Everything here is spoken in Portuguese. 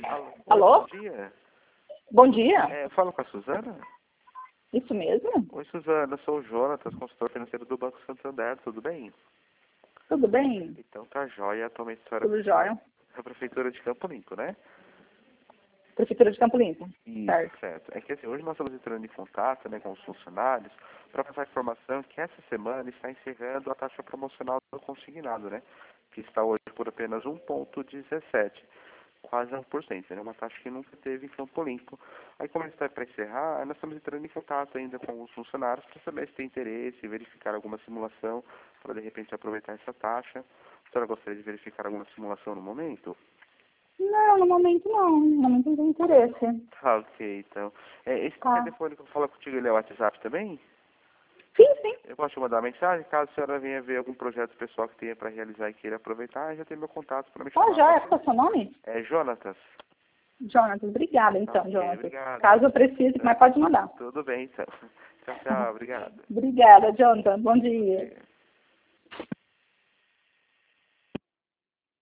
Alô? Alô? Bom dia. Bom dia. Falo com a Suzana? Isso mesmo? Oi, Suzana. Eu sou o Jonatas, consultor financeiro do Banco Santander. Tudo bem? Tudo bem? Então tá jóia. Atualmente a senhora Tudo jóia. é a Prefeitura de Campo Limpo, né? Prefeitura de Campo Limpo. Isso, Certo. certo. É que assim, hoje nós estamos entrando em contato, né, com os funcionários para passar a informação que essa semana está encerrando a taxa promocional do consignado, né? Que está hoje por apenas 1,17, quase 1%, né? Uma taxa que nunca teve em Campo Limpo. Aí, como está para encerrar, nós estamos entrando em contato ainda com os funcionários para saber se tem interesse, verificar alguma simulação para de repente aproveitar essa taxa. A senhora gostaria de verificar alguma simulação no momento? Não, no momento não. No momento não tem interesse. Tá, ok, então. Esse Tá. telefone que eu falo contigo, ele é o WhatsApp também? Sim, sim. Eu posso te mandar uma mensagem, caso a senhora venha ver algum projeto pessoal que tenha para realizar e queira aproveitar, já tem meu contato para me Ah, chamar. já é. Qual é o seu nome? É Jonatas. Jonatas. Obrigada, Tá, então, ok, Jonatas. obrigado. Caso eu precise, mas pode mandar. Tudo bem, então. Tchau, tchau, obrigado. Obrigada, Jonatas. Bom dia. Ok.